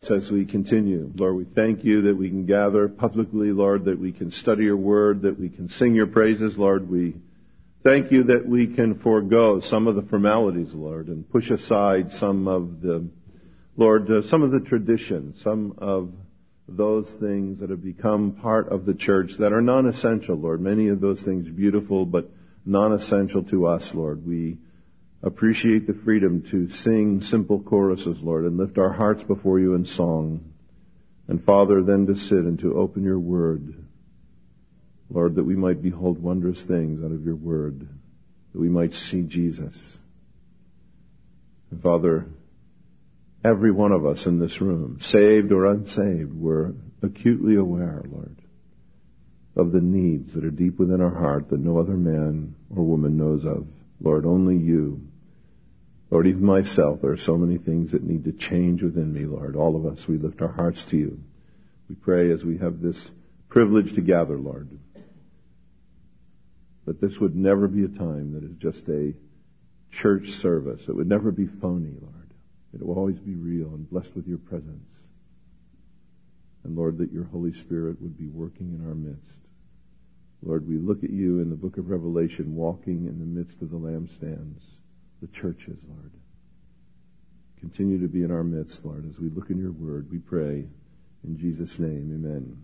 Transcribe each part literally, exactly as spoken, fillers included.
As we continue, Lord, we thank you that we can gather publicly, Lord, that we can study your word, that we can sing your praises, Lord. We thank you that we can forego some of the formalities, Lord, and push aside some of the, Lord, uh, some of the traditions, some of those things that have become part of the church that are non-essential, Lord. Many of those things beautiful, but non-essential to us, Lord. We appreciate the freedom to sing simple choruses, Lord, and lift our hearts before you in song. And Father, then to sit and to open your word, Lord, that we might behold wondrous things out of your word, that we might see Jesus. And Father, every one of us in this room, saved or unsaved, we're acutely aware, Lord, of the needs that are deep within our heart that no other man or woman knows of. Lord, only you. Lord, even myself, there are so many things that need to change within me, Lord. All of us, we lift our hearts to you. We pray as we have this privilege to gather, Lord, that this would never be a time that is just a church service. It would never be phony, Lord. It will always be real and blessed with your presence. And Lord, that your Holy Spirit would be working in our midst. Lord, we look at you in the book of Revelation walking in the midst of the lampstands, the churches, Lord. Continue to be in our midst, Lord, as we look in your word. We pray in Jesus' name, amen.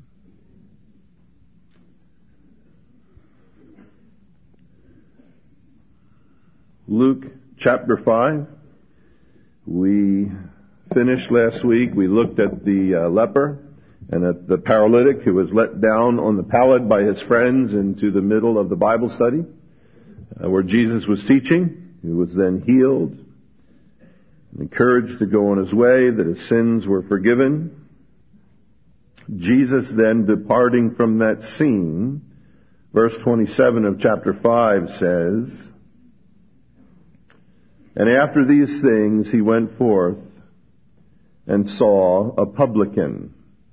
Luke chapter five. We finished last week. We looked at the uh, leper and at the paralytic who was let down on the pallet by his friends into the middle of the Bible study uh, where Jesus was teaching. He was then healed, encouraged to go on his way, that his sins were forgiven. Jesus then, departing from that scene, verse twenty-seven of chapter five says, "And after these things he went forth and saw a publican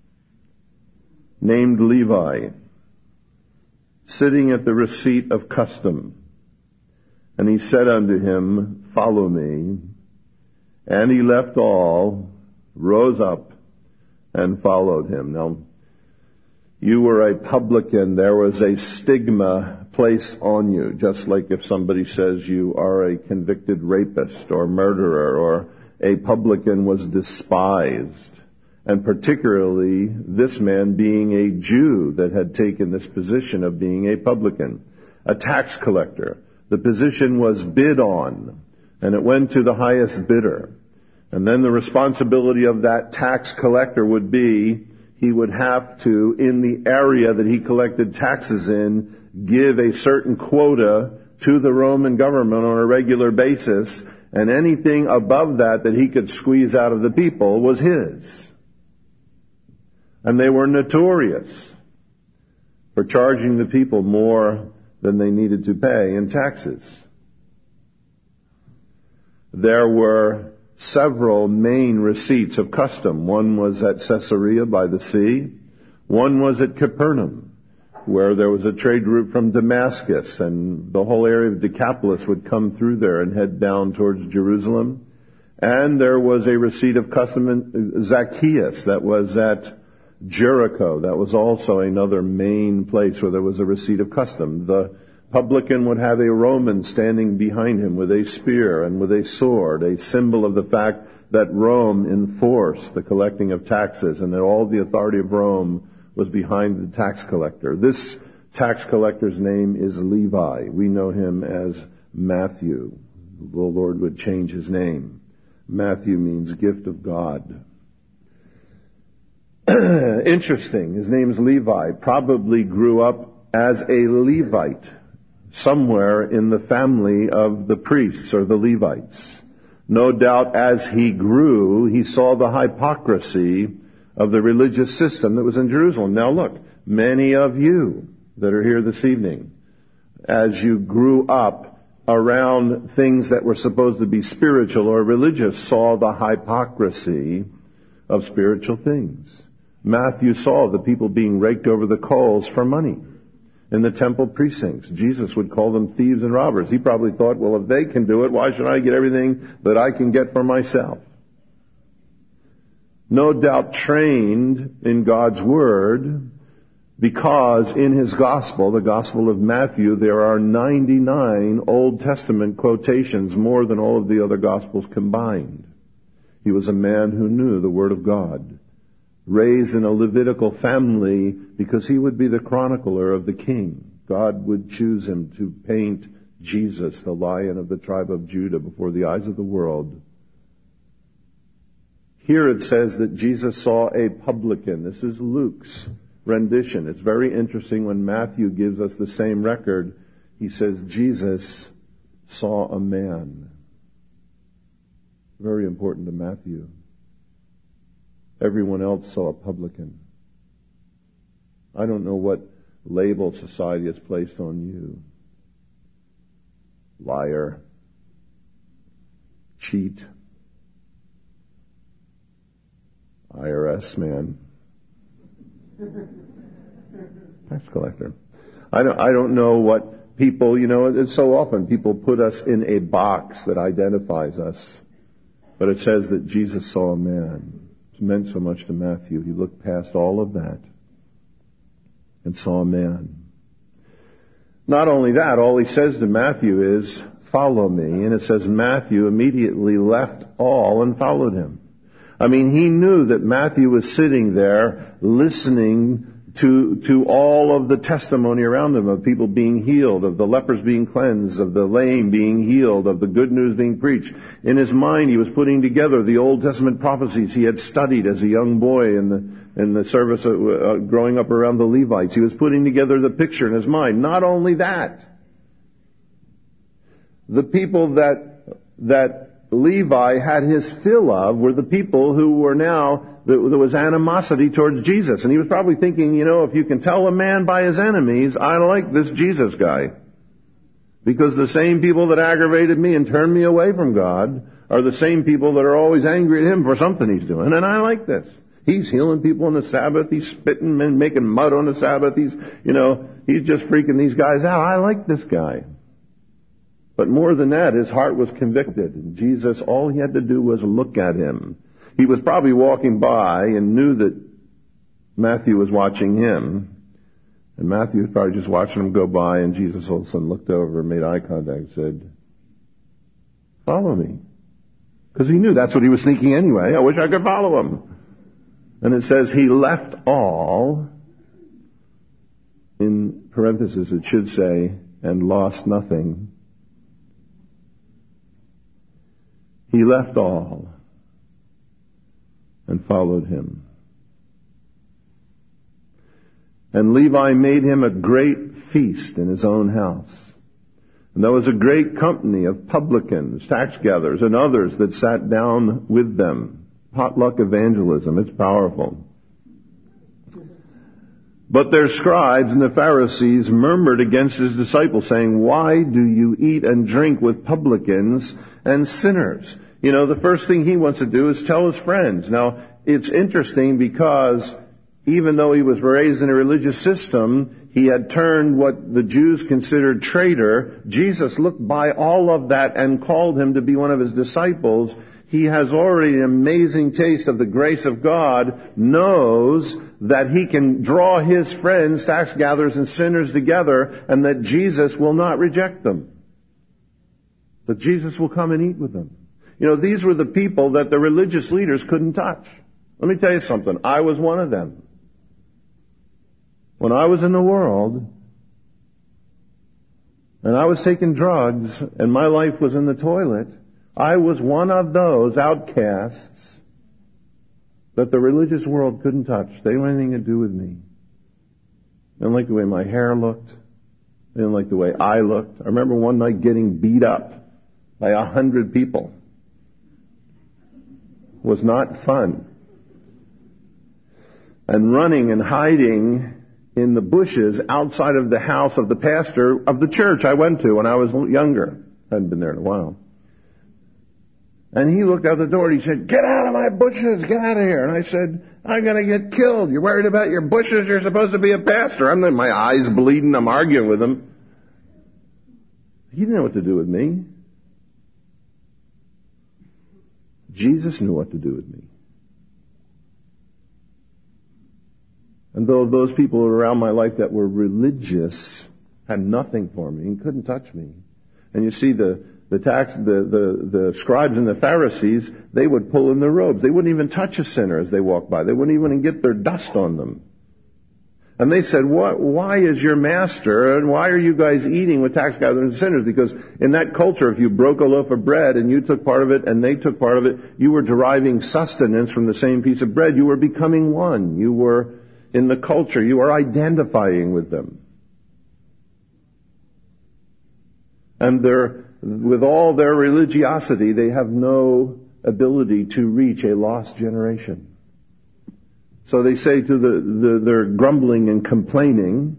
named Levi sitting at the receipt of custom. And he said unto him, Follow me. And he left all, rose up, and followed him." Now, you were a publican. There was a stigma placed on you, just like if somebody says you are a convicted rapist or murderer, or a publican was despised. And particularly this man being a Jew that had taken this position of being a publican, a tax collector. The position was bid on, and it went to the highest bidder. And then the responsibility of that tax collector would be, he would have to, in the area that he collected taxes in, give a certain quota to the Roman government on a regular basis, and anything above that that he could squeeze out of the people was his. And they were notorious for charging the people more than they needed to pay in taxes. There were several main receipts of custom. One was at Caesarea by the sea. One was at Capernaum, where there was a trade route from Damascus, and the whole area of Decapolis would come through there and head down towards Jerusalem. And there was a receipt of custom in Zacchaeus that was at Jericho. That was also another main place where there was a receipt of custom. The publican would have a Roman standing behind him with a spear and with a sword, a symbol of the fact that Rome enforced the collecting of taxes and that all the authority of Rome was behind the tax collector. This tax collector's name is Levi. We know him as Matthew. The Lord would change his name. Matthew means gift of God. Interesting. His name is Levi. Probably grew up as a Levite somewhere in the family of the priests or the Levites. No doubt as he grew, he saw the hypocrisy of the religious system that was in Jerusalem. Now look, many of you that are here this evening, as you grew up around things that were supposed to be spiritual or religious, saw the hypocrisy of spiritual things. Matthew saw the people being raked over the coals for money in the temple precincts. Jesus would call them thieves and robbers. He probably thought, well, if they can do it, why should I get everything that I can get for myself? no doubt trained in God's Word, because in his Gospel, the Gospel of Matthew, there are ninety-nine Old Testament quotations, more than all of the other Gospels combined. He was a man who knew the Word of God, raised in a Levitical family because he would be the chronicler of the king. God would choose him to paint Jesus, the Lion of the tribe of Judah, before the eyes of the world. Here it says that Jesus saw a publican. This is Luke's rendition. It's very interesting when Matthew gives us the same record. He says Jesus saw a man. Very important to Matthew. Everyone else saw a publican. I don't know what label society has placed on you. Liar. Cheat. I R S man. Tax collector. I don't, I don't know what people, you know, it's so often people put us in a box that identifies us. But it says that Jesus saw a man. It meant so much to Matthew. He looked past all of that and saw a man. Not only that, all he says to Matthew is, follow me. And it says Matthew immediately left all and followed him. I mean, he knew that Matthew was sitting there listening to, to all of the testimony around him of people being healed, of the lepers being cleansed, of the lame being healed, of the good news being preached. In his mind, he was putting together the Old Testament prophecies he had studied as a young boy in the, in the service of, uh, growing up around the Levites. He was putting together the picture in his mind. Not only that, the people that, that Levi had his fill of were the people who were now, there was animosity towards Jesus. And he was probably thinking, you know, if you can tell a man by his enemies, I like this Jesus guy. Because the same people that aggravated me and turned me away from God are the same people that are always angry at him for something he's doing. And I like this. He's healing people on the Sabbath. He's spitting and making mud on the Sabbath. He's, you know, he's just freaking these guys out. I like this guy. But more than that, his heart was convicted. And Jesus, all he had to do was look at him. He was probably walking by and knew that Matthew was watching him. And Matthew was probably just watching him go by, and Jesus all of a sudden looked over and made eye contact and said, follow me. Because he knew that's what he was thinking anyway. I wish I could follow him. And it says he left all, in parentheses it should say, and lost nothing. He left all and followed him. And Levi made him a great feast in his own house. And there was a great company of publicans, tax gatherers, and others that sat down with them. Potluck evangelism, it's powerful. But their scribes and the Pharisees murmured against his disciples, saying, why do you eat and drink with publicans and sinners? You know, the first thing he wants to do is tell his friends. Now, it's interesting because even though he was raised in a religious system, he had turned what the Jews considered traitor. Jesus looked by all of that and called him to be one of his disciples. He has already an amazing taste of the grace of God, knows that he can draw his friends, tax gatherers and sinners together, and that Jesus will not reject them. That Jesus will come and eat with them. You know, these were the people that the religious leaders couldn't touch. Let me tell you something. I was one of them. When I was in the world, and I was taking drugs, and my life was in the toilet, I was one of those outcasts that the religious world couldn't touch. They didn't have anything to do with me. They didn't like the way my hair looked. They didn't like the way I looked. I remember one night getting beat up by a hundred people. It was not fun. And running and hiding in the bushes outside of the house of the pastor of the church I went to when I was younger. I hadn't been there in a while. And he looked out the door and he said, get out of my bushes, get out of here. And I said, I'm going to get killed. You're worried about your bushes? You're supposed to be a pastor. I'm there, my eyes bleeding, I'm arguing with him. He didn't know what to do with me. Jesus knew what to do with me. And though those people around my life that were religious had nothing for me and couldn't touch me. And you see the, the tax, the, the, the scribes and the Pharisees, they would pull in their robes. They wouldn't even touch a sinner as they walked by. They wouldn't even get their dust on them. And they said, what, why is your master, and why are you guys eating with tax gatherers and sinners? Because in that culture, if you broke a loaf of bread and you took part of it and they took part of it, you were deriving sustenance from the same piece of bread. You were becoming one. You were in the culture. You were identifying with them. And they're, with all their religiosity, they have no ability to reach a lost generation. So they say to the, the they're grumbling and complaining,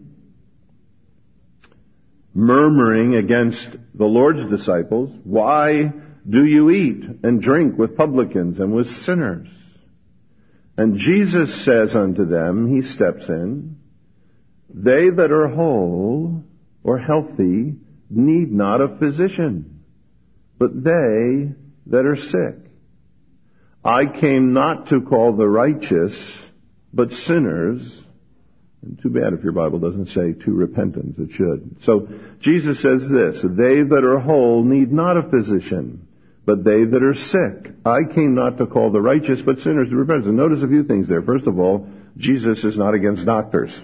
murmuring against the Lord's disciples, why do you eat and drink with publicans and with sinners? And Jesus says unto them, he steps in, they that are whole or healthy need not a physician, but they that are sick. I came not to call the righteous, but sinners. And too bad if your Bible doesn't say to repentance. It should. So Jesus says this, they that are whole need not a physician, but they that are sick. I came not to call the righteous, but sinners to repentance. And notice a few things there. First of all, Jesus is not against doctors.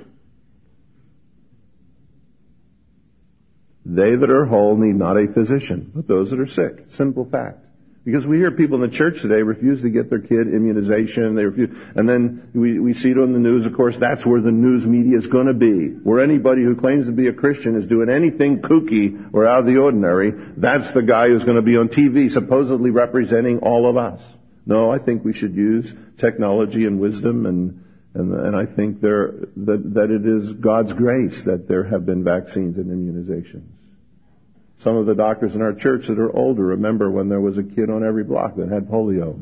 They that are whole need not a physician, but those that are sick. Simple fact. Because we hear people in the church today refuse to get their kid immunization. They refuse, and then we, we see it on the news. Of course, that's where the news media is going to be. Where anybody who claims to be a Christian is doing anything kooky or out of the ordinary, that's the guy who's going to be on T V supposedly representing all of us. No, I think we should use technology and wisdom, and and, and I think there that, that it is God's grace that there have been vaccines and immunizations. Some of the doctors in our church that are older remember when there was a kid on every block that had polio.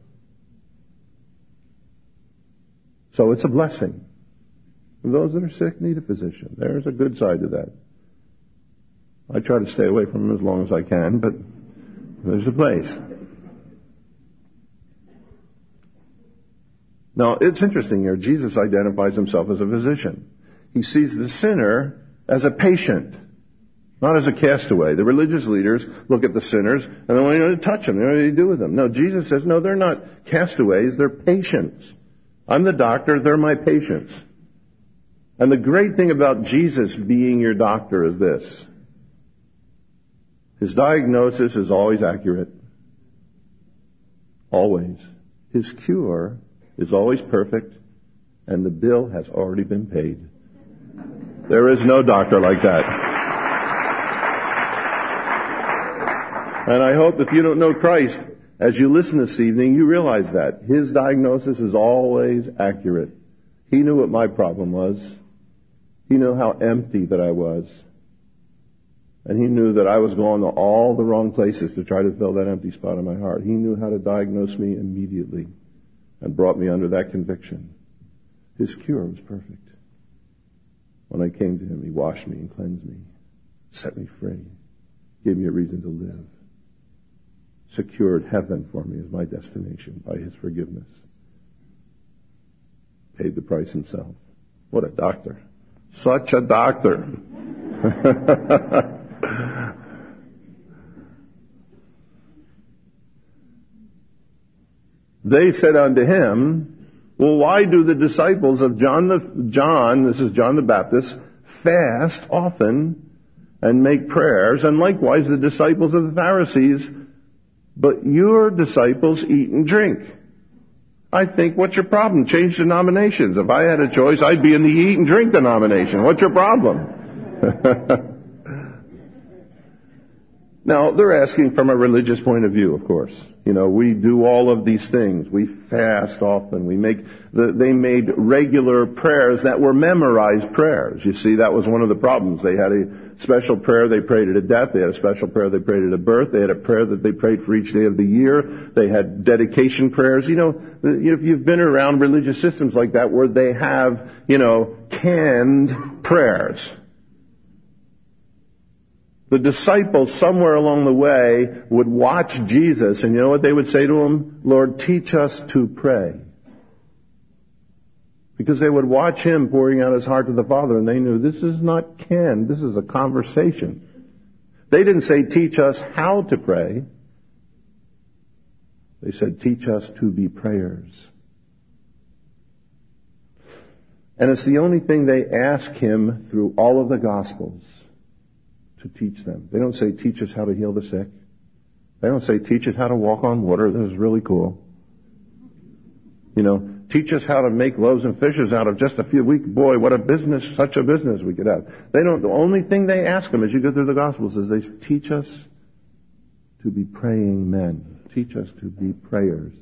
So it's a blessing. Those that are sick need a physician. There's a good side to that. I try to stay away from them as long as I can, but there's a place. Now, it's interesting here. Jesus identifies himself as a physician. He sees the sinner as a patient, not as a castaway. The religious leaders look at the sinners and they want to touch them. They don't know what to do with them. No, Jesus says, no, they're not castaways. They're patients. I'm the doctor. They're my patients. And the great thing about Jesus being your doctor is this. His diagnosis is always accurate. Always. His cure is always perfect. And the bill has already been paid. There is no doctor like that. And I hope if you don't know Christ, as you listen this evening, you realize that. His diagnosis is always accurate. He knew what my problem was. He knew how empty that I was. And he knew that I was going to all the wrong places to try to fill that empty spot in my heart. He knew how to diagnose me immediately and brought me under that conviction. His cure was perfect. When I came to him, he washed me and cleansed me, set me free, gave me a reason to live, secured heaven for me as my destination by his forgiveness, paid the price himself. What a doctor. Such a doctor. They said unto him, well, why do the disciples of John the, John, this is John the Baptist, fast often and make prayers, and likewise the disciples of the Pharisees, but your disciples eat and drink? I think, what's your problem? Change denominations. If I had a choice, I'd be in the eat and drink denomination. What's your problem? Now, they're asking from a religious point of view, of course. You know, we do all of these things. We fast often. We make, the, they made regular prayers that were memorized prayers. You see, that was one of the problems. They had a special prayer they prayed at a death. They had a special prayer they prayed at a birth. They had a prayer that they prayed for each day of the year. They had dedication prayers. You know, if you've been around religious systems like that where they have, you know, canned prayers. The disciples, somewhere along the way, would watch Jesus, and you know what they would say to him? Lord, teach us to pray. Because they would watch him pouring out his heart to the Father, and they knew this is not Ken, this is a conversation. They didn't say, teach us how to pray. They said, teach us to be prayers. And it's the only thing they ask him through all of the Gospels to teach them. They don't say, teach us how to heal the sick. They don't say, teach us how to walk on water. This is really cool. You know, teach us how to make loaves and fishes out of just a few weeks. Boy, what a business, such a business we could have. They don't, the only thing they ask them as you go through the Gospels is they teach us to be praying men. Teach us to be prayers.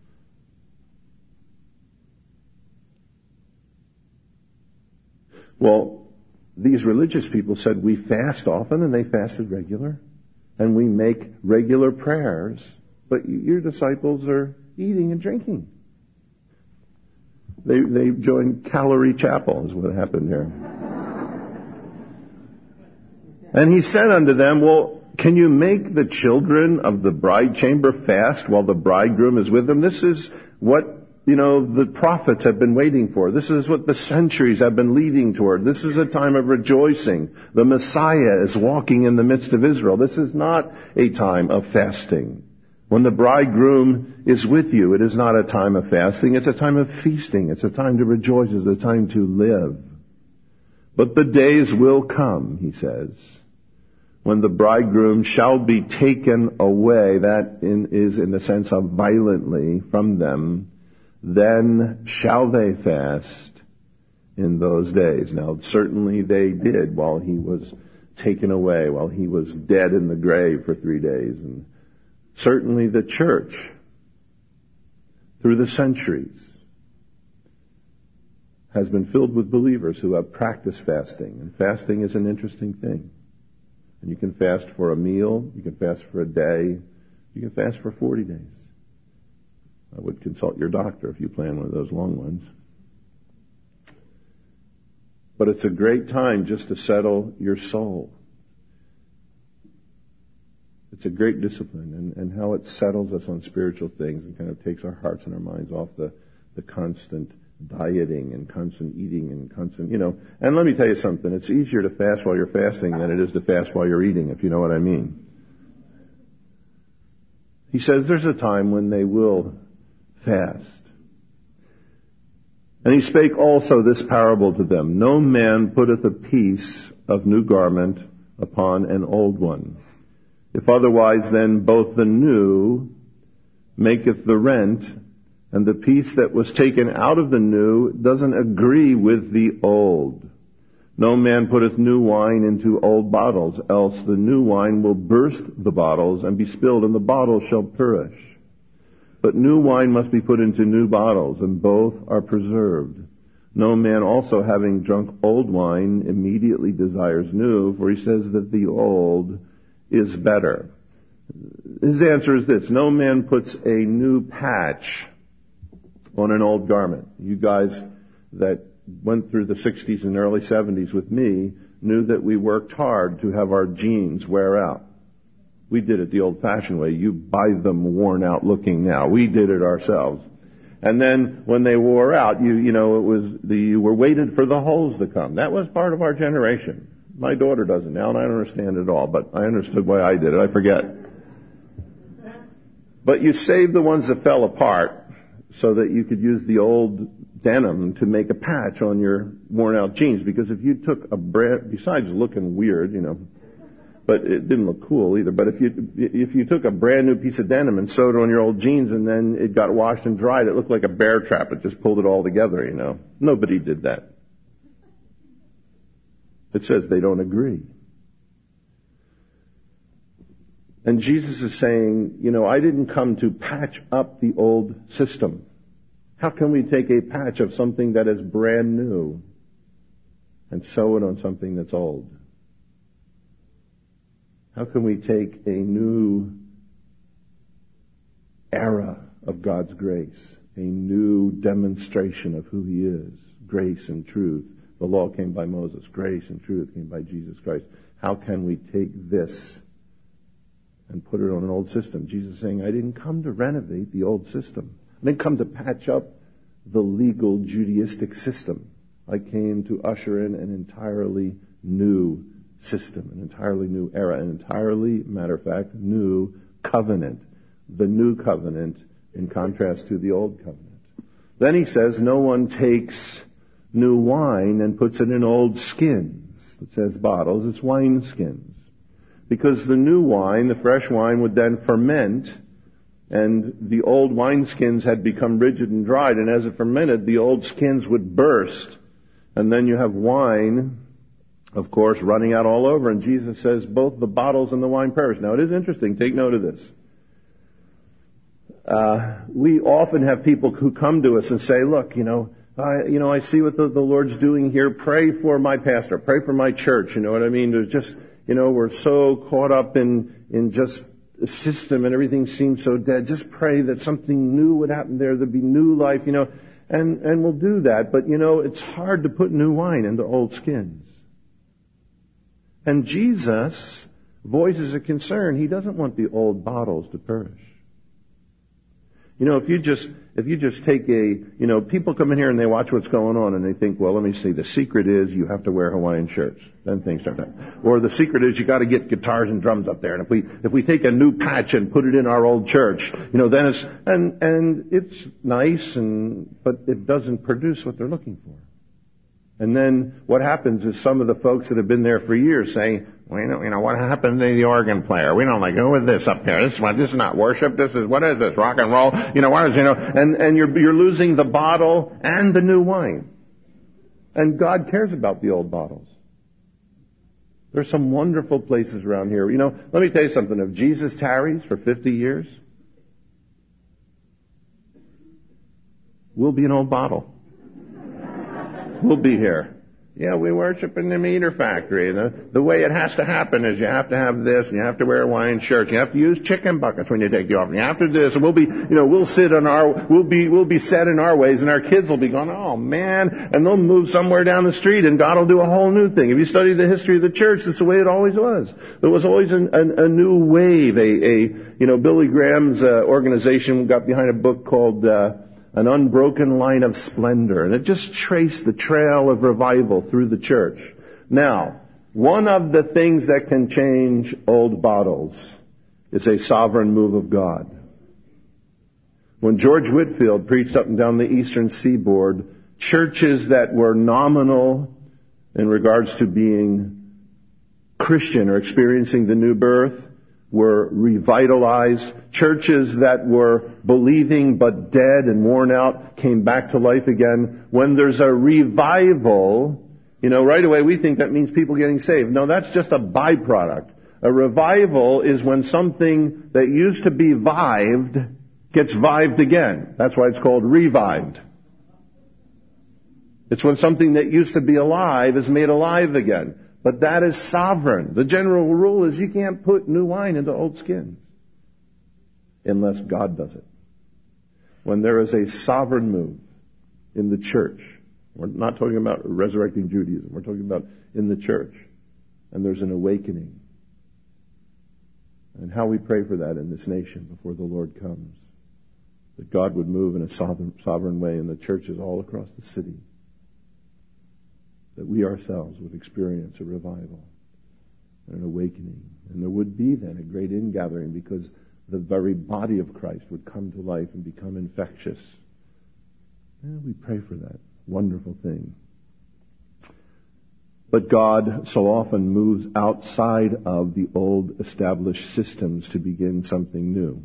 Well, these religious people said we fast often, and they fasted regular. And we make regular prayers, but your disciples are eating and drinking. They they joined Calorie Chapel is what happened here. And he said unto them, well, can you make the children of the bride chamber fast while the bridegroom is with them? This is what, you know, the prophets have been waiting for. This is what the centuries have been leading toward. This is a time of rejoicing. The Messiah is walking in the midst of Israel. This is not a time of fasting. When the bridegroom is with you, it is not a time of fasting. It's a time of feasting. It's a time to rejoice. It's a time to live. But the days will come, he says, when the bridegroom shall be taken away, that in, is in the sense of violently from them, then shall they fast in those days. Now, certainly they did while he was taken away, while he was dead in the grave for three days. And certainly the church, through the centuries, has been filled with believers who have practiced fasting. And fasting is an interesting thing. And you can fast for a meal, you can fast for a day, you can fast for forty days. I would consult your doctor if you plan one of those long ones. But it's a great time just to settle your soul. It's a great discipline, and, and how it settles us on spiritual things and kind of takes our hearts and our minds off the, the constant dieting and constant eating and constant, you know. And let me tell you something. It's easier to fast while you're fasting than it is to fast while you're eating, if you know what I mean. He says there's a time when they will fast. And he spake also this parable to them. No man putteth a piece of new garment upon an old one. If otherwise, then both the new maketh the rent, and the piece that was taken out of the new doesn't agree with the old. No man putteth new wine into old bottles, else the new wine will burst the bottles and be spilled, and the bottles shall perish. But new wine must be put into new bottles, and both are preserved. No man also, having drunk old wine, immediately desires new, for he says that the old is better. His answer is this: no man puts a new patch on an old garment. You guys that went through the sixties and early seventies with me knew that we worked hard to have our jeans wear out. We did it the old-fashioned way. You buy them worn out looking now. We did it ourselves. And then when they wore out, you you know, it was the, you were waited for the holes to come. That was part of our generation. My daughter does it now, and I don't understand it at all, but I understood why I did it. I forget. But you saved the ones that fell apart so that you could use the old denim to make a patch on your worn-out jeans. Because if you took a brand, besides looking weird, you know, but it didn't look cool either. But if you if you took a brand new piece of denim and sewed it on your old jeans and then it got washed and dried, it looked like a bear trap. It just pulled it all together, you know. Nobody did that. It says they don't agree. And Jesus is saying, you know, I didn't come to patch up the old system. How can we take a patch of something that is brand new and sew it on something that's old? How can we take a new era of God's grace, a new demonstration of who He is, grace and truth? The law came by Moses. Grace and truth came by Jesus Christ. How can we take this and put it on an old system? Jesus is saying, I didn't come to renovate the old system. I didn't come to patch up the legal Judaistic system. I came to usher in an entirely new system, an entirely new era, an entirely, matter of fact, new covenant. The new covenant in contrast to the old covenant. Then he says, no one takes new wine and puts it in old skins. It says bottles, it's wine skins. Because the new wine, the fresh wine, would then ferment, and the old wineskins had become rigid and dried, and as it fermented, the old skins would burst, and then you have wine, of course, running out all over, and Jesus says both the bottles and the wine perish. Now, it is interesting. Take note of this. Uh, we often have people who come to us and say, look, you know, I, you know, I see what the, the Lord's doing here. Pray for my pastor. Pray for my church. You know what I mean? There's just, you know, we're so caught up in, in just a system and everything seems so dead. Just pray that something new would happen there. There'd be new life, you know, and, and we'll do that. But, you know, it's hard to put new wine into old skins. And Jesus voices a concern. He doesn't want the old bottles to perish. You know, if you just, if you just take a, you know, people come in here and they watch what's going on and they think, well, let me see, the secret is you have to wear Hawaiian shirts. Then things start happening. Or the secret is you got to get guitars and drums up there. And if we, if we take a new patch and put it in our old church, you know, then it's, and, and it's nice and, but it doesn't produce what they're looking for. And then what happens is some of the folks that have been there for years saying, well, you know, you know, what happened to the organ player? We don't like, who is this up here? This is what, this is not worship. This is, what is this? Rock and roll? You know, what is, you know, and, and you're, you're losing the bottle and the new wine. And God cares about the old bottles. There's some wonderful places around here. You know, let me tell you something. If Jesus tarries for fifty years, we'll be an old bottle. We'll be here. Yeah, we worship in the meter factory. The, the way it has to happen is you have to have this, and you have to wear a Hawaiian shirt. You have to use chicken buckets when you take the offering. You have to do this, and we'll be, you know, we'll sit on our, we'll be, we'll be set in our ways, and our kids will be going, oh man, and they'll move somewhere down the street, and God will do a whole new thing. If you study the history of the church, that's the way it always was. There was always an, an, a new wave. A, a, you know, Billy Graham's uh, organization got behind a book called. Uh, An unbroken line of splendor. And it just traced the trail of revival through the church. Now, one of the things that can change old bottles is a sovereign move of God. When George Whitefield preached up and down the eastern seaboard, churches that were nominal in regards to being Christian or experiencing the new birth were revitalized. Churches that were believing but dead and worn out came back to life again. When there's a revival, you know, right away we think that means people getting saved. No, that's just a byproduct. A revival is when something that used to be vived gets vived again. That's why it's called revived. It's when something that used to be alive is made alive again. But that is sovereign. The general rule is you can't put new wine into old skins unless God does it. When there is a sovereign move in the church, we're not talking about resurrecting Judaism, we're talking about in the church, and there's an awakening. And how we pray for that in this nation before the Lord comes. That God would move in a sovereign, sovereign way in the churches all across the city. That we ourselves would experience a revival and an awakening. And there would be then a great ingathering because the very body of Christ would come to life and become infectious. And we pray for that wonderful thing. But God so often moves outside of the old established systems to begin something new.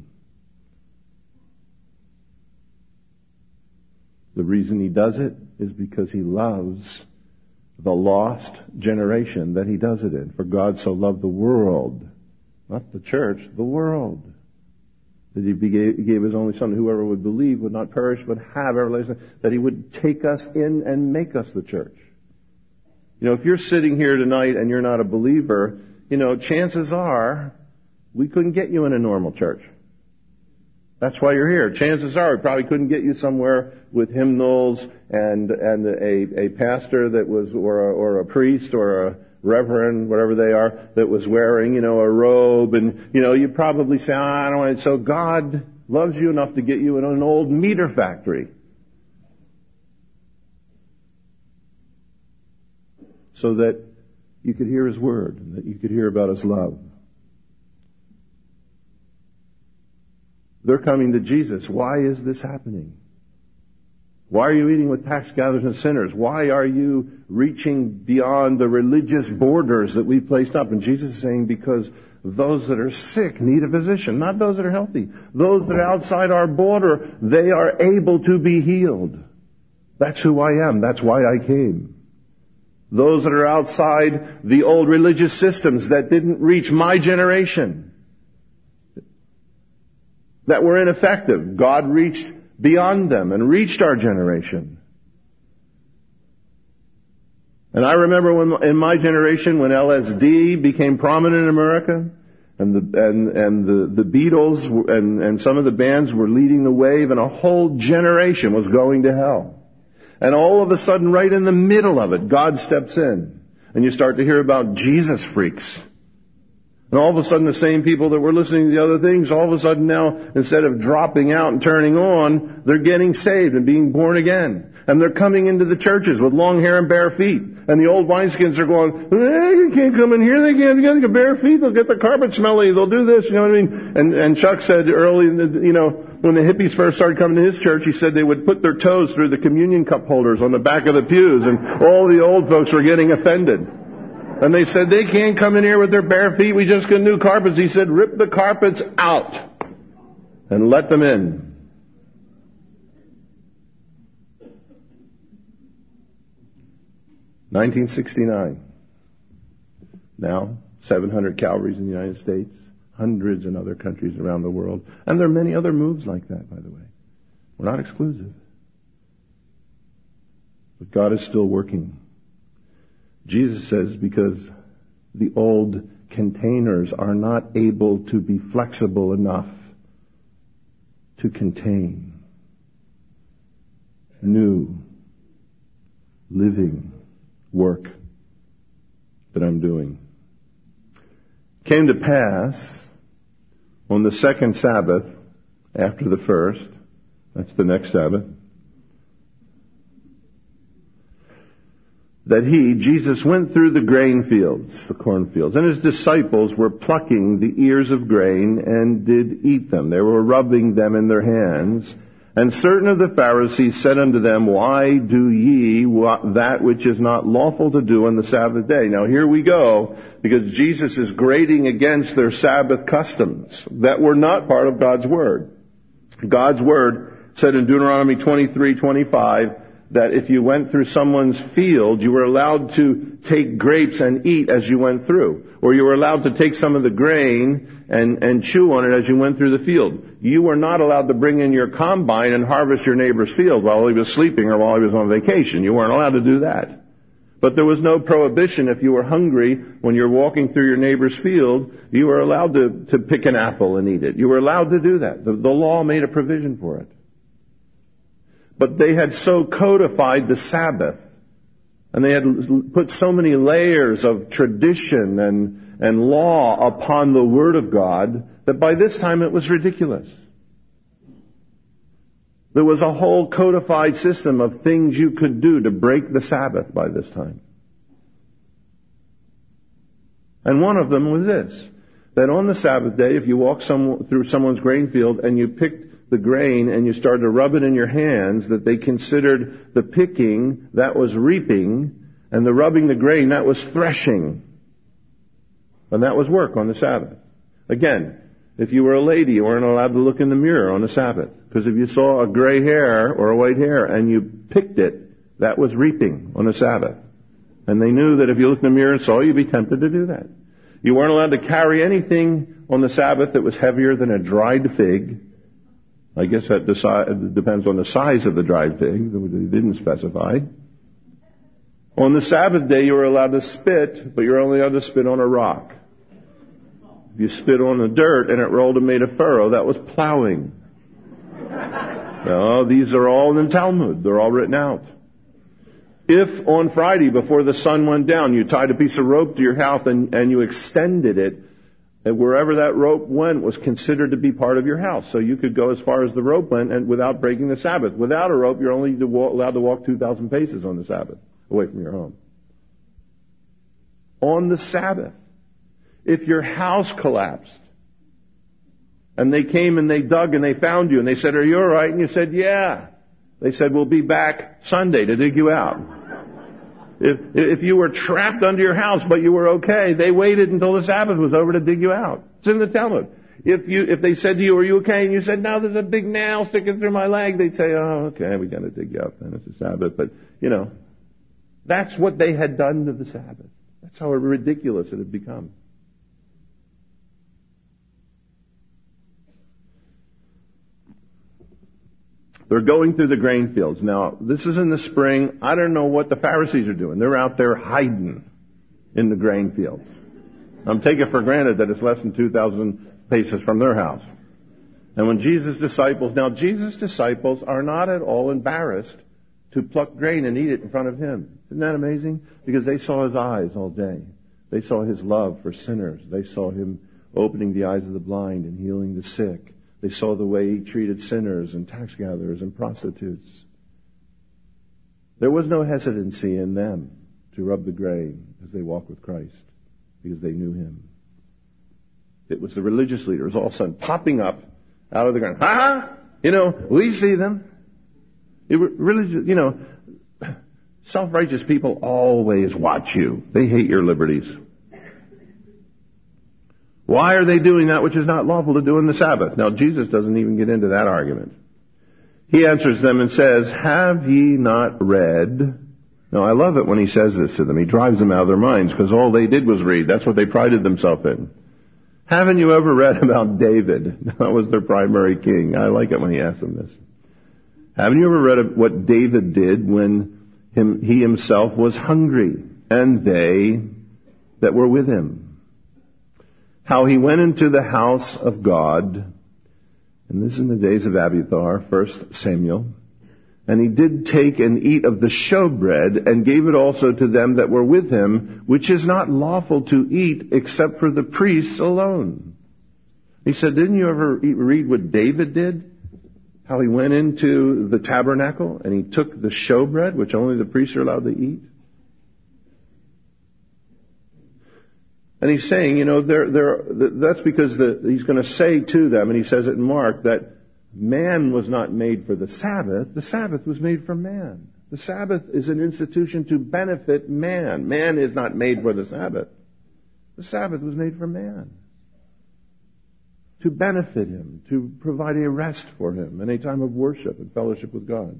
The reason He does it is because He loves the lost generation that He does it in. For God so loved the world, not the church, the world, that He gave His only Son. Whoever would believe would not perish but have everlasting life. That He would take us in and make us the church. You know, if you're sitting here tonight and you're not a believer, you know, chances are we couldn't get you in a normal church. That's why you're here. Chances are we probably couldn't get you somewhere with hymnals and and a, a pastor that was, or a, or a priest or a reverend, whatever they are, that was wearing, you know, a robe. And, you know, you probably say, oh, I don't want it. So God loves you enough to get you in an old meter factory. so that you could hear His Word, and that you could hear about His love. They're coming to Jesus. Why is this happening? Why are you eating with tax gatherers and sinners? Why are you reaching beyond the religious borders that we placed up? And Jesus is saying, because those that are sick need a physician, not those that are healthy. Those that are outside our border, they are able to be healed. That's who I am. That's why I came. Those that are outside the old religious systems that didn't reach my generation, that were ineffective, God reached beyond them and reached our generation. And I remember when in my generation when L S D became prominent in America, and the and and the, the Beatles and, and some of the bands were leading the wave, and a whole generation was going to hell. And all of a sudden, right in the middle of it, God steps in. And you start to hear about Jesus freaks. And all of a sudden, the same people that were listening to the other things, all of a sudden now, instead of dropping out and turning on, they're getting saved and being born again. And they're coming into the churches with long hair and bare feet. And the old wineskins are going, hey, you can't come in here. They can't get bare feet. They'll get the carpet smelly. They'll do this. You know what I mean? And, and Chuck said early, in the, you know, when the hippies first started coming to his church, he said they would put their toes through the communion cup holders on the back of the pews. And all the old folks were getting offended. And they said, they can't come in here with their bare feet. We just got new carpets. He said, rip the carpets out and let them in. nineteen sixty-nine. Now, seven hundred Calvaries in the United States, hundreds in other countries around the world. And there are many other moves like that, by the way. We're not exclusive. But God is still working. Jesus says because the old containers are not able to be flexible enough to contain new, living work that I'm doing. Came to pass on the second Sabbath after the first, that's the next Sabbath, that he, Jesus, went through the grain fields, the cornfields, and his disciples were plucking the ears of grain and did eat them. They were rubbing them in their hands. And certain of the Pharisees said unto them, why do ye that which is not lawful to do on the Sabbath day? Now here we go, because Jesus is grating against their Sabbath customs that were not part of God's Word. God's Word said in Deuteronomy twenty-three twenty-five that if you went through someone's field, you were allowed to take grapes and eat as you went through. Or you were allowed to take some of the grain and, and chew on it as you went through the field. You were not allowed to bring in your combine and harvest your neighbor's field while he was sleeping or while he was on vacation. You weren't allowed to do that. But there was no prohibition if you were hungry when you're walking through your neighbor's field. You were allowed to, to pick an apple and eat it. You were allowed to do that. The, the law made a provision for it. But they had so codified the Sabbath, and they had put so many layers of tradition and, and law upon the Word of God, that by this time it was ridiculous. There was a whole codified system of things you could do to break the Sabbath by this time. And one of them was this, that on the Sabbath day, if you walk some, through someone's grain field and you picked the grain and you started to rub it in your hands, that they considered the picking, that was reaping, and the rubbing the grain, that was threshing. And that was work on the Sabbath. Again, if you were a lady, you weren't allowed to look in the mirror on the Sabbath. Because if you saw a gray hair or a white hair and you picked it, that was reaping on the Sabbath. And they knew that if you looked in the mirror and saw, you'd be tempted to do that. You weren't allowed to carry anything on the Sabbath that was heavier than a dried fig. I guess that deci- depends on the size of the dried fig. They didn't specify. On the Sabbath day, you were allowed to spit, but you're only allowed to spit on a rock. If you spit on the dirt and it rolled and made a furrow, that was plowing. No, these are all in the Talmud. They're all written out. If on Friday, before the sun went down, you tied a piece of rope to your house and, and you extended it, and wherever that rope went was considered to be part of your house. So you could go as far as the rope went and without breaking the Sabbath. Without a rope, you're only allowed to walk two thousand paces on the Sabbath away from your home. on the Sabbath. If your house collapsed, and they came and they dug and they found you and they said, are you all right? And you said, yeah. They said, we'll be back Sunday to dig you out. If, if you were trapped under your house but you were okay, they waited until the Sabbath was over to dig you out. It's in the Talmud. If you, if they said to you, are you okay? And you said, no, there's a big nail sticking through my leg. They'd say, oh, okay, we gotta dig you out then. It's a Sabbath. But, you know, that's what they had done to the Sabbath. That's how ridiculous it had become. They're going through the grain fields. Now, this is in the spring. I don't know what the Pharisees are doing. They're out there hiding in the grain fields. I'm taking for granted that it's less than two thousand paces from their house. And when Jesus' disciples, now Jesus' disciples are not at all embarrassed to pluck grain and eat it in front of him. Isn't that amazing? Because they saw his eyes all day. They saw his love for sinners. They saw him opening the eyes of the blind and healing the sick. They saw the way he treated sinners and tax gatherers and prostitutes. There was no hesitancy in them to rub the grain as they walked with Christ because they knew him. It was the religious leaders all of a sudden popping up out of the ground. Ha! Ha! You know, we see them. It, religious, you know, self-righteous people always watch you. They hate your liberties. Why are they doing that which is not lawful to do in the Sabbath? Now, Jesus doesn't even get into that argument. He answers them and says, have ye not read? Now, I love it when he says this to them. He drives them out of their minds because all they did was read. That's what they prided themselves in. Haven't you ever read about David? That was their primary king. I like it when he asks them this. Haven't you ever read what David did when him, he himself was hungry and they that were with him? How he went into the house of God, and this is in the days of Abiathar, First Samuel, and he did take and eat of the showbread, and gave it also to them that were with him, which is not lawful to eat except for the priests alone. He said, didn't you ever read what David did? How he went into the tabernacle, and he took the showbread, which only the priests are allowed to eat? And he's saying, you know, they're, they're, that's because the, he's going to say to them, and he says it in Mark, that man was not made for the Sabbath. The Sabbath was made for man. The Sabbath is an institution to benefit man. Man is not made for the Sabbath. The Sabbath was made for man. To benefit him, to provide a rest for him in a time of worship and fellowship with God.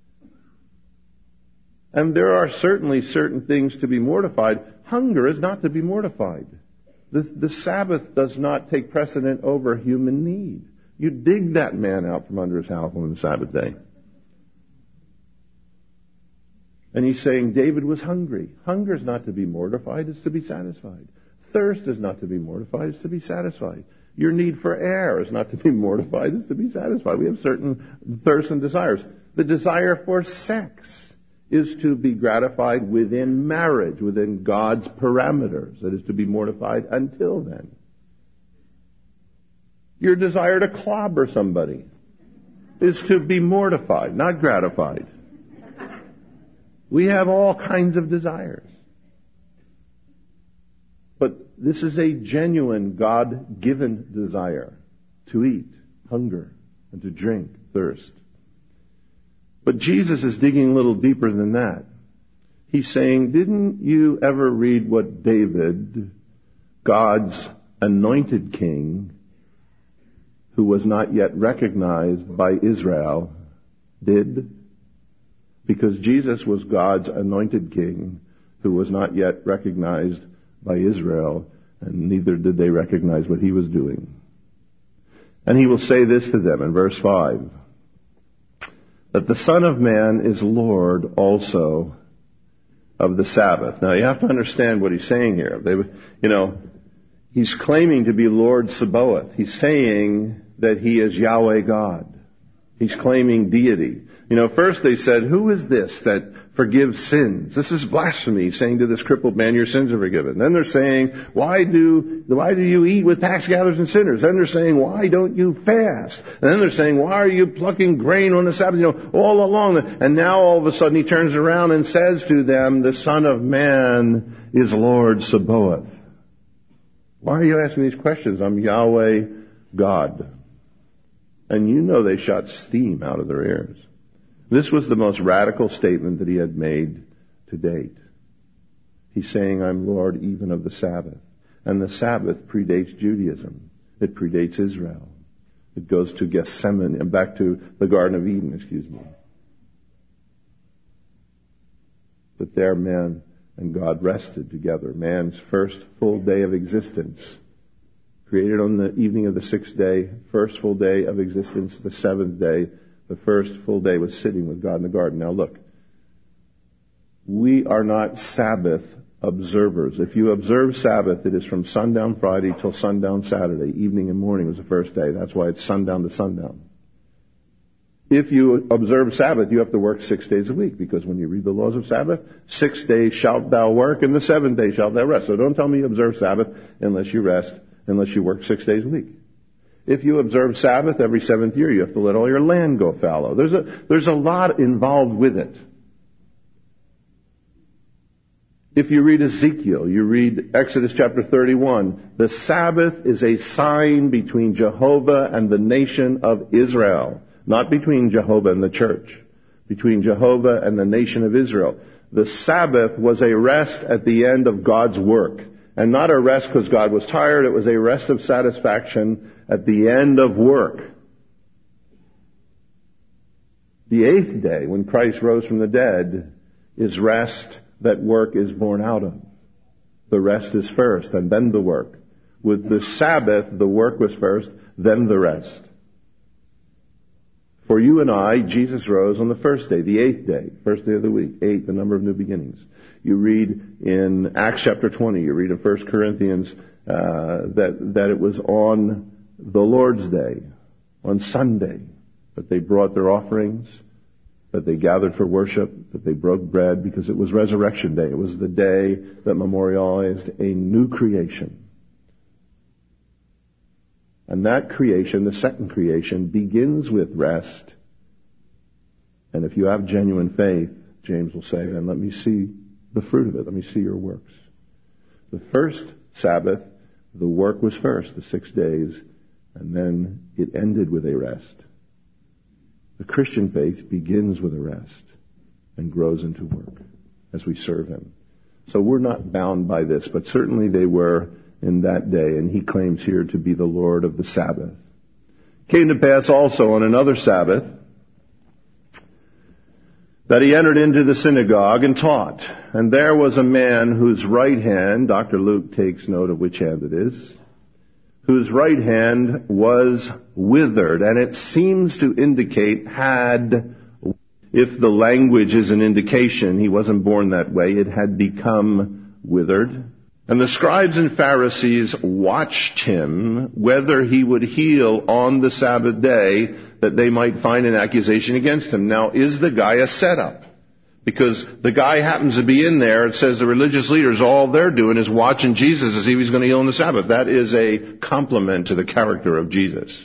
And there are certainly certain things to be mortified. Hunger is not to be mortified. The, the Sabbath does not take precedent over human need. You dig that man out from under his house on the Sabbath day. And he's saying David was hungry. Hunger is not to be mortified, it's to be satisfied. Thirst is not to be mortified, it's to be satisfied. Your need for air is not to be mortified, it's to be satisfied. We have certain thirsts and desires. The desire for sex is to be gratified within marriage, within God's parameters. That is to be mortified until then. Your desire to clobber somebody is to be mortified, not gratified. We have all kinds of desires. But this is a genuine God-given desire to eat, hunger, and to drink, thirst. But Jesus is digging a little deeper than that. He's saying, didn't you ever read what David, God's anointed king, who was not yet recognized by Israel, did? Because Jesus was God's anointed king who was not yet recognized by Israel, and neither did they recognize what he was doing. And he will say this to them in verse five. That the Son of Man is Lord also of the Sabbath. Now you have to understand what he's saying here. They, you know, he's claiming to be Lord Sabaoth. He's saying that he is Yahweh God. He's claiming deity. You know, first they said, who is this that forgive sins. This is blasphemy, saying to this crippled man, your sins are forgiven. Then they're saying, why do, why do you eat with tax gatherers and sinners? Then they're saying, why don't you fast? And then they're saying, why are you plucking grain on the Sabbath? You know, all along. And now all of a sudden he turns around and says to them, the Son of Man is Lord Sabaoth. Why are you asking these questions? I'm Yahweh God. And you know they shot steam out of their ears. This was the most radical statement that he had made to date. He's saying, I'm Lord even of the Sabbath. And the Sabbath predates Judaism. It predates Israel. It goes to Gethsemane and back to the Garden of Eden, excuse me. But there man and God rested together. Man's first full day of existence. Created on the evening of the sixth day, first full day of existence, the seventh day. The first full day was sitting with God in the garden. Now look, we are not Sabbath observers. If you observe Sabbath, it is from sundown Friday till sundown Saturday. Evening and morning was the first day. That's why it's sundown to sundown. If you observe Sabbath, you have to work six days a week, because when you read the laws of Sabbath, six days shalt thou work, and the seventh day shalt thou rest. So don't tell me you observe Sabbath unless you rest, unless you work six days a week. If you observe Sabbath every seventh year, you have to let all your land go fallow. There's a, there's a lot involved with it. If you read Ezekiel, you read Exodus chapter thirty-one, the Sabbath is a sign between Jehovah and the nation of Israel. Not between Jehovah and the church. Between Jehovah and the nation of Israel. The Sabbath was a rest at the end of God's work. And not a rest because God was tired. It was a rest of satisfaction at the end of work. The eighth day, when Christ rose from the dead, is rest that work is born out of. The rest is first, and then the work. With the Sabbath, the work was first, then the rest. For you and I, Jesus rose on the first day, the eighth day, first day of the week, eight, the number of new beginnings. You read in Acts chapter twenty, you read in First Corinthians uh, that that it was on the Lord's Day, on Sunday, that they brought their offerings, that they gathered for worship, that they broke bread, because it was Resurrection Day. It was the day that memorialized a new creation. And that creation, the second creation, begins with rest. And if you have genuine faith, James will say, then let me see the fruit of it. Let me see your works. The first Sabbath, the work was first, the six days, and then it ended with a rest. The Christian faith begins with a rest and grows into work as we serve Him. So we're not bound by this, but certainly they were in that day, and he claims here to be the Lord of the Sabbath. Came to pass also on another Sabbath that he entered into the synagogue and taught. And there was a man whose right hand, Doctor Luke takes note of which hand it is, whose right hand was withered. And it seems to indicate had, if the language is an indication, he wasn't born that way, it had become withered. And the scribes and Pharisees watched him whether he would heal on the Sabbath day, that they might find an accusation against him. Now, is the guy a setup? Because the guy happens to be in there. It says the religious leaders, all they're doing is watching Jesus to see if he's going to heal on the Sabbath. That is a compliment to the character of Jesus.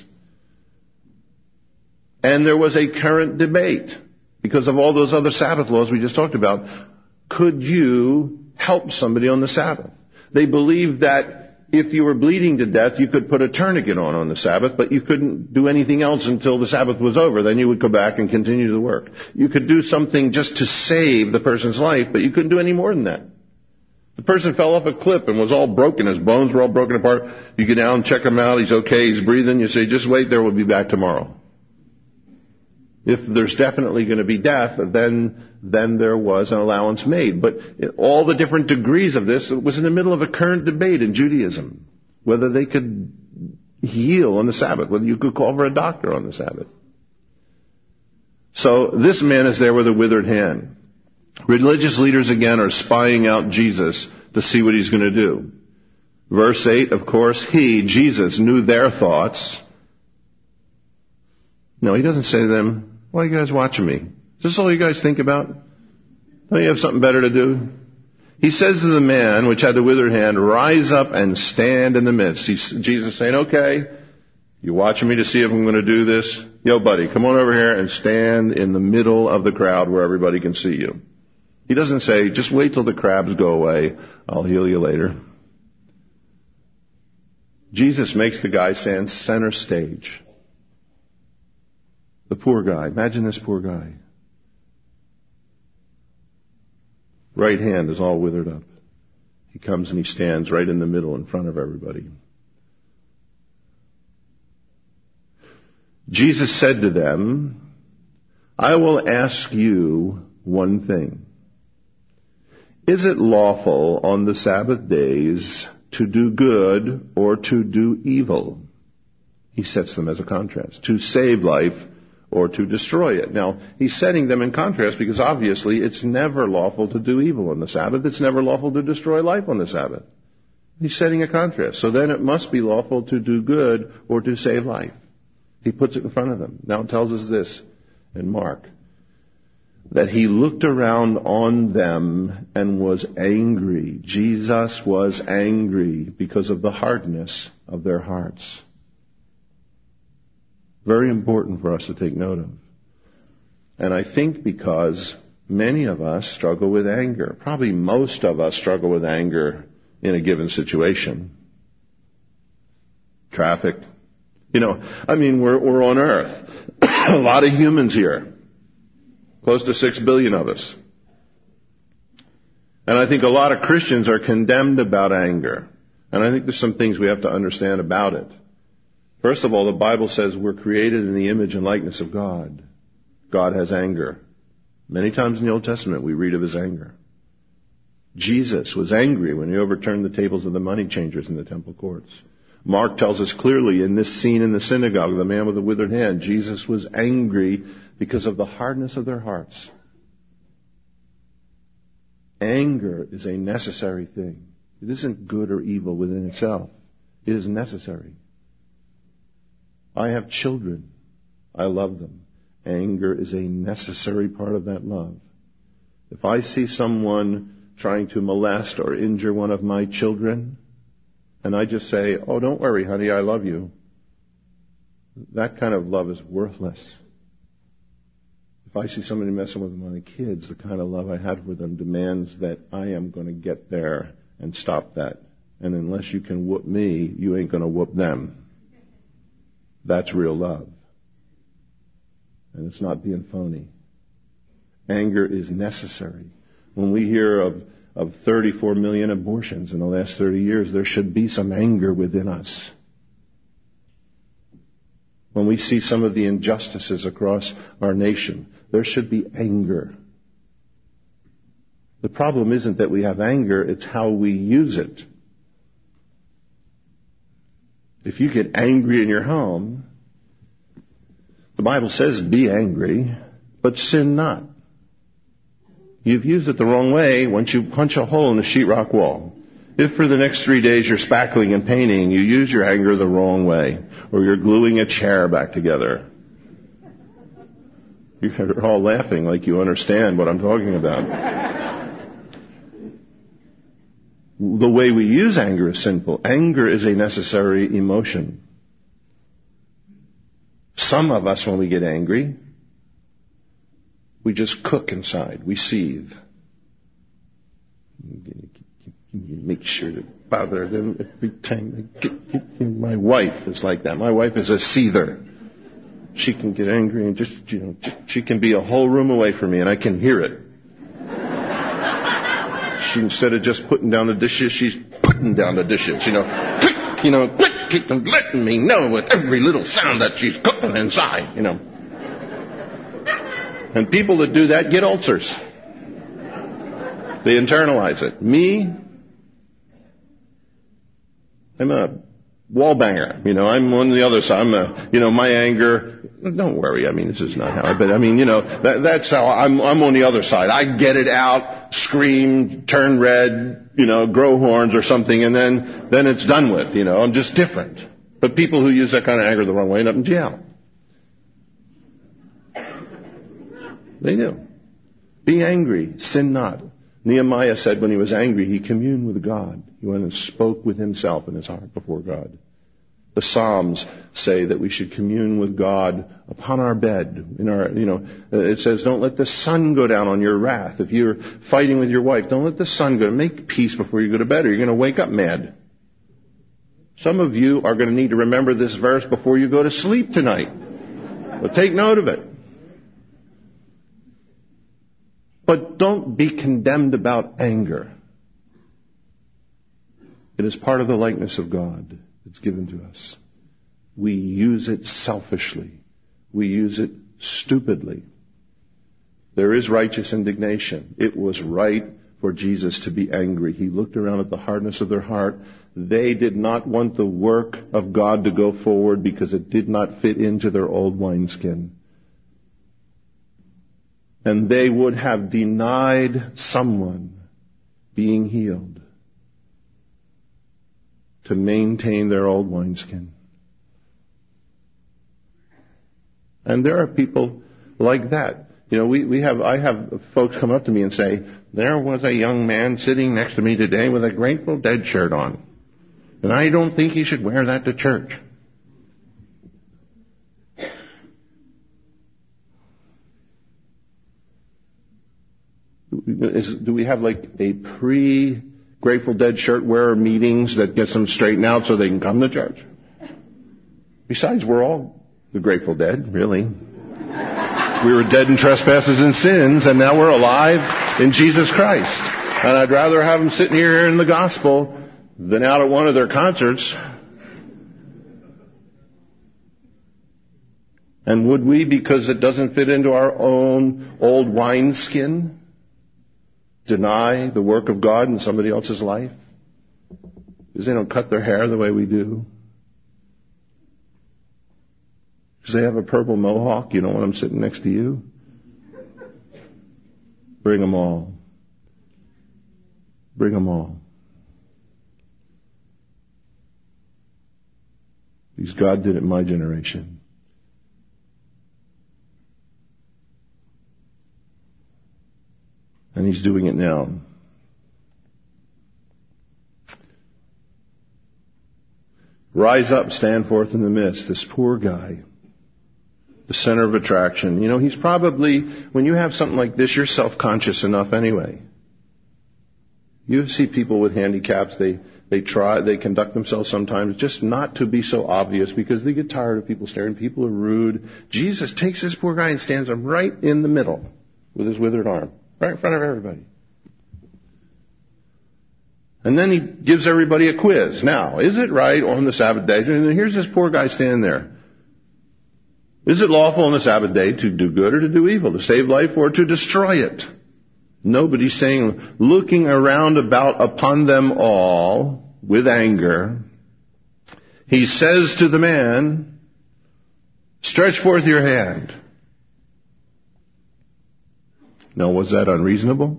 And there was a current debate because of all those other Sabbath laws we just talked about. Could you help somebody on the Sabbath? They believed that if you were bleeding to death, you could put a tourniquet on on the Sabbath, but you couldn't do anything else until the Sabbath was over. Then you would go back and continue the work. You could do something just to save the person's life, but you couldn't do any more than that. The person fell off a cliff and was all broken. His bones were all broken apart. You get down, check him out. He's okay. He's breathing. You say, just wait there. We'll be back tomorrow. If there's definitely going to be death, then then there was an allowance made. But all the different degrees of this, it was in the middle of a current debate in Judaism, whether they could heal on the Sabbath, whether you could call for a doctor on the Sabbath. So this man is there with a withered hand. Religious leaders again are spying out Jesus to see what he's going to do. Verse eight, of course, he, Jesus, knew their thoughts. No, he doesn't say to them, why are you guys watching me? Is this all you guys think about? Don't you have something better to do? He says to the man which had the withered hand, rise up and stand in the midst. He's, Jesus saying, okay, you watching me to see if I'm going to do this? Yo, buddy, come on over here and stand in the middle of the crowd where everybody can see you. He doesn't say, just wait till the crabs go away. I'll heal you later. Jesus makes the guy stand center stage. The poor guy. Imagine this poor guy. Right hand is all withered up. He comes and he stands right in the middle in front of everybody. Jesus said to them, I will ask you one thing. Is it lawful on the Sabbath days to do good or to do evil? He sets them as a contrast. To save life or to destroy it. Now, he's setting them in contrast because obviously it's never lawful to do evil on the Sabbath. It's never lawful to destroy life on the Sabbath. He's setting a contrast. So then it must be lawful to do good or to save life. He puts it in front of them. Now it tells us this in Mark, that he looked around on them and was angry. Jesus was angry because of the hardness of their hearts. Very important for us to take note of. And I think because many of us struggle with anger. Probably most of us struggle with anger in a given situation. Traffic. You know, I mean, we're, we're on Earth. A lot of humans here. Close to six billion of us. And I think a lot of Christians are condemned about anger. And I think there's some things we have to understand about it. First of all, the Bible says we're created in the image and likeness of God. God has anger. Many times in the Old Testament we read of his anger. Jesus was angry when he overturned the tables of the money changers in the temple courts. Mark tells us clearly in this scene in the synagogue, the man with the withered hand, Jesus was angry because of the hardness of their hearts. Anger is a necessary thing. It isn't good or evil within itself. It is necessary. I have children. I love them. Anger is a necessary part of that love. If I see someone trying to molest or injure one of my children, and I just say, oh, don't worry, honey, I love you, that kind of love is worthless. If I see somebody messing with my kids, the kind of love I had for them demands that I am going to get there and stop that. And unless you can whoop me, you ain't going to whoop them. That's real love. And it's not being phony. Anger is necessary. When we hear of, of thirty-four million abortions in the last thirty years, there should be some anger within us. When we see some of the injustices across our nation, there should be anger. The problem isn't that we have anger, it's how we use it. If you get angry in your home, the Bible says be angry, but sin not. You've used it the wrong way once you punch a hole in the sheetrock wall. If for the next three days you're spackling and painting, you use your anger the wrong way, or you're gluing a chair back together. You're all laughing like you understand what I'm talking about. The way we use anger is sinful. Anger is a necessary emotion. Some of us, when we get angry, we just cook inside. We seethe. You make sure to bother them every time they get, my wife is like that. My wife is a seether. She can get angry and just, you know, just, she can be a whole room away from me and I can hear it. She, instead of just putting down the dishes, she's putting down the dishes, you know. Click, you know, click, click, and letting me know with every little sound that she's cooking inside, you know. And people that do that get ulcers. They internalize it. Me, I'm a wall banger. You know, I'm on the other side. I'm a, you know, my anger, don't worry. I mean, this is not how I, but I mean, you know, that, that's how I'm, I'm on the other side. I get it out, scream, turn red, you know, grow horns or something, and then, then it's done with, you know. I'm just different. But people who use that kind of anger the wrong way end up in jail. They do. Be angry, sin not. Nehemiah said when he was angry, he communed with God. He went and spoke with himself in his heart before God. The Psalms say that we should commune with God upon our bed. In our, you know, it says, don't let the sun go down on your wrath. If you're fighting with your wife, don't let the sun go. Make peace before you go to bed, or you're going to wake up mad. Some of you are going to need to remember this verse before you go to sleep tonight. But take note of it. But don't be condemned about anger. It is part of the likeness of God. It's given to us. We use it selfishly. We use it stupidly. There is righteous indignation. It was right for Jesus to be angry. He looked around at the hardness of their heart. They did not want the work of God to go forward because it did not fit into their old wineskin. And they would have denied someone being healed to maintain their old wineskin. And there are people like that. You know, we, we have, I have folks come up to me and say, there was a young man sitting next to me today with a Grateful Dead shirt on. And I don't think he should wear that to church. Is, do we have like a pre- Grateful Dead shirt wearer meetings that gets them straightened out so they can come to church? Besides, we're all the Grateful Dead, really. We were dead in trespasses and sins, and now we're alive in Jesus Christ. And I'd rather have them sitting here hearing the gospel than out at one of their concerts. And would we, because it doesn't fit into our own old wineskin, deny the work of God in somebody else's life? Because they don't cut their hair the way we do? Because they have a purple mohawk, you don't want them sitting next to you? Bring them all. Bring them all. Because God did it in my generation. And He's doing it now. Rise up, stand forth in the midst. This poor guy, the center of attraction. You know, he's probably, when you have something like this, you're self-conscious enough anyway. You see people with handicaps, they, they try, they conduct themselves sometimes just not to be so obvious because they get tired of people staring. People are rude. Jesus takes this poor guy and stands him right in the middle with his withered arm. Right in front of everybody. And then he gives everybody a quiz. Now, is it right on the Sabbath day? And here's this poor guy standing there. Is it lawful on the Sabbath day to do good or to do evil, to save life or to destroy it? Nobody's saying, looking around about upon them all with anger, he says to the man, stretch forth your hand. Now, was that unreasonable?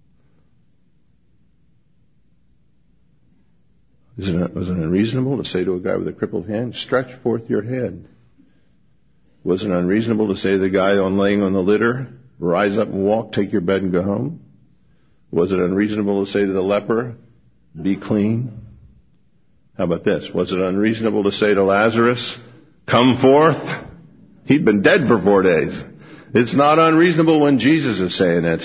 Is it, was it unreasonable to say to a guy with a crippled hand, stretch forth your hand? Was it unreasonable to say to the guy on laying on the litter, rise up and walk, take your bed and go home? Was it unreasonable to say to the leper, be clean? How about this? Was it unreasonable to say to Lazarus, come forth? He'd been dead for four days. It's not unreasonable when Jesus is saying it.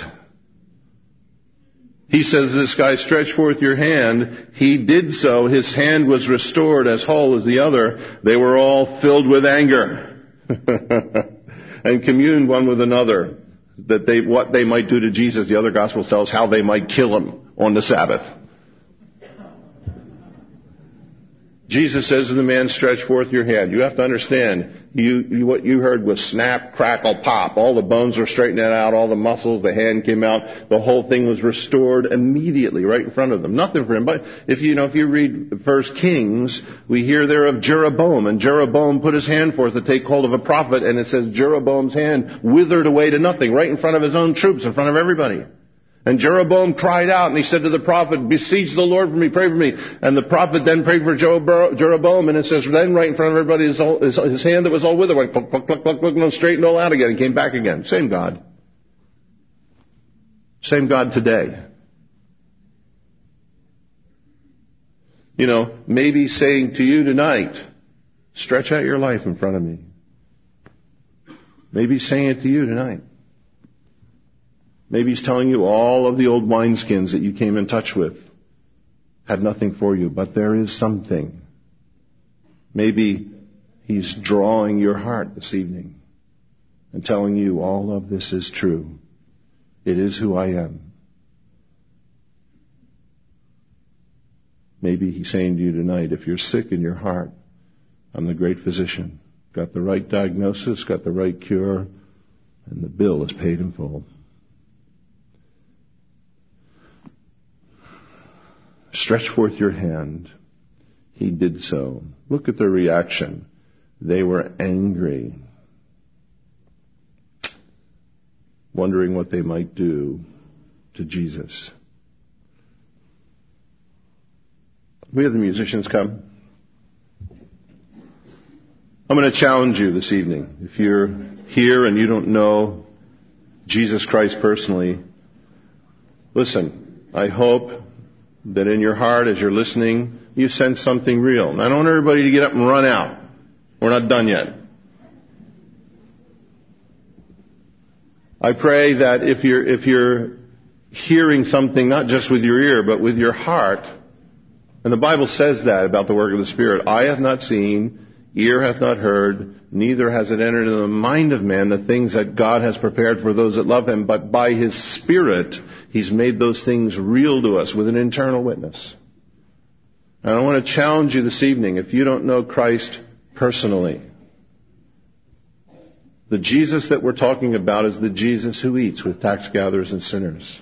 He says, this guy, stretch forth your hand. He did so. His hand was restored as whole as the other. They were all filled with anger and communed one with another that they, what they might do to Jesus. The other gospel tells how they might kill him on the Sabbath. Jesus says to the man, stretch forth your hand. You have to understand, you, you, what you heard was snap, crackle, pop. All the bones were straightened out, all the muscles, the hand came out. The whole thing was restored immediately right in front of them. Nothing for him. But if you know, if you read First Kings, we hear there of Jeroboam. And Jeroboam put his hand forth to take hold of a prophet. And it says Jeroboam's hand withered away to nothing right in front of his own troops, in front of everybody. And Jeroboam cried out, and he said to the prophet, beseech the Lord for me, pray for me. And the prophet then prayed for Jeroboam, and it says then right in front of everybody, his, his, his hand that was all withered went cluck, cluck, cluck, cluck, cluck, and straightened all out again and came back again. Same God. Same God today. You know, maybe saying to you tonight, stretch out your life in front of me. Maybe he's saying it to you tonight. Maybe he's telling you all of the old wineskins that you came in touch with had nothing for you, but there is something. Maybe he's drawing your heart this evening and telling you all of this is true. It is who I am. Maybe he's saying to you tonight, if you're sick in your heart, I'm the great physician. Got the right diagnosis, got the right cure, and the bill is paid in full. Stretch forth your hand. He did so. Look at their reaction. They were angry, wondering what they might do to Jesus. We have the musicians come. I'm going to challenge you this evening. If you're here and you don't know Jesus Christ personally, listen, I hope that in your heart as you're listening, you sense something real. And I don't want everybody to get up and run out. We're not done yet. I pray that if you're, if you're hearing something not just with your ear, but with your heart, and the Bible says that about the work of the Spirit, eye hath not seen, ear hath not heard, neither has it entered into the mind of man the things that God has prepared for those that love Him. But by His Spirit, He's made those things real to us with an internal witness. And I want to challenge you this evening, if you don't know Christ personally, the Jesus that we're talking about is the Jesus who eats with tax gatherers and sinners.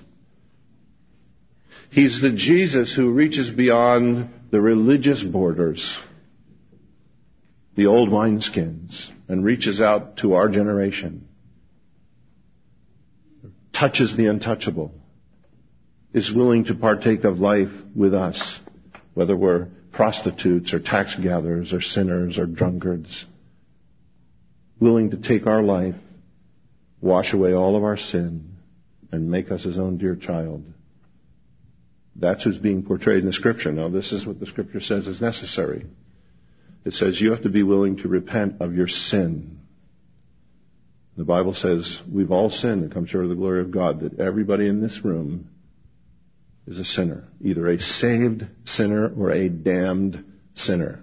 He's the Jesus who reaches beyond the religious borders, the old wineskins, and reaches out to our generation, touches the untouchable, is willing to partake of life with us, whether we're prostitutes or tax gatherers or sinners or drunkards, willing to take our life, wash away all of our sin, and make us His own dear child. That's who's being portrayed in the Scripture. Now, this is what the Scripture says is necessary. It says you have to be willing to repent of your sin. The Bible says we've all sinned and come short of the glory of God, that everybody in this room is a sinner, either a saved sinner or a damned sinner.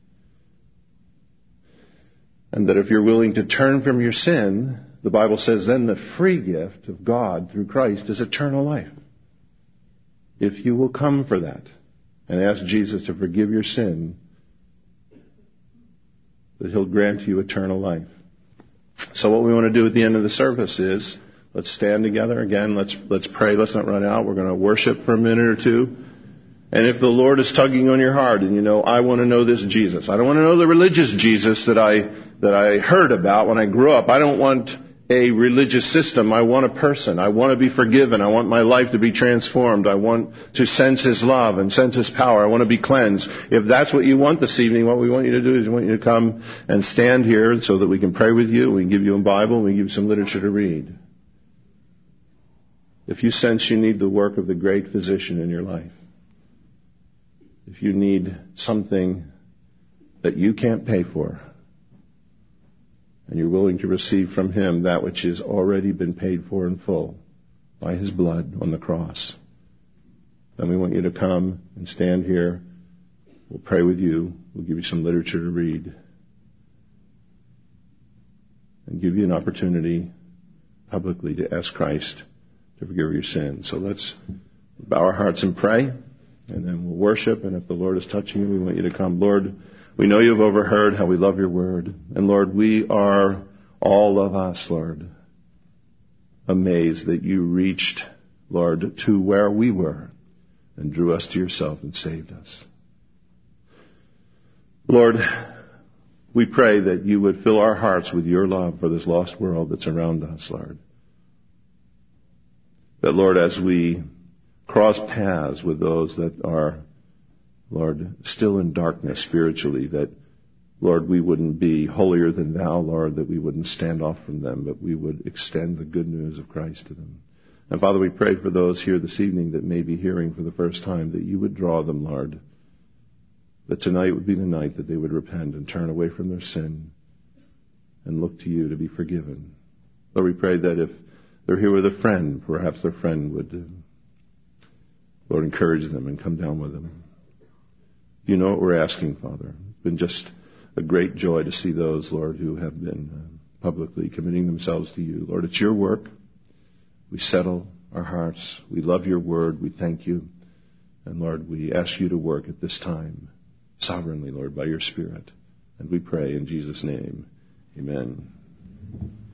And that if you're willing to turn from your sin, the Bible says then the free gift of God through Christ is eternal life. If you will come for that and ask Jesus to forgive your sin, that He'll grant you eternal life. So what we want to do at the end of the service is, let's stand together again, let's let's pray, let's not run out. We're going to worship for a minute or two. And if the Lord is tugging on your heart and you know, I want to know this Jesus. I don't want to know the religious Jesus that I that I heard about when I grew up. I don't want a religious system. I want a person. I want to be forgiven. I want my life to be transformed. I want to sense His love and sense His power. I want to be cleansed. If that's what you want this evening, what we want you to do is we want you to come and stand here so that we can pray with you. We can give you a Bible. We can give you some literature to read. If you sense you need the work of the great physician in your life, if you need something that you can't pay for, and you're willing to receive from Him that which has already been paid for in full by His blood on the cross, then we want you to come and stand here. We'll pray with you. We'll give you some literature to read and give you an opportunity publicly to ask Christ to forgive your sins. So let's bow our hearts and pray, and then we'll worship. And if the Lord is touching you, we want you to come. Lord, we know you've overheard how we love your word. And Lord, we are, all of us, Lord, amazed that you reached, Lord, to where we were and drew us to yourself and saved us. Lord, we pray that you would fill our hearts with your love for this lost world that's around us, Lord. That, Lord, as we cross paths with those that are, Lord, still in darkness spiritually, that, Lord, we wouldn't be holier than thou, Lord, that we wouldn't stand off from them, but we would extend the good news of Christ to them. And Father, we pray for those here this evening that may be hearing for the first time, that you would draw them, Lord, that tonight would be the night that they would repent and turn away from their sin and look to you to be forgiven. Lord, we pray that if they're here with a friend, perhaps their friend would, uh, Lord, encourage them and come down with them. You know what we're asking, Father. It's been just a great joy to see those, Lord, who have been uh, publicly committing themselves to you. Lord, it's your work. We settle our hearts. We love your word. We thank you. And Lord, we ask you to work at this time sovereignly, Lord, by your Spirit. And we pray in Jesus' name. Amen.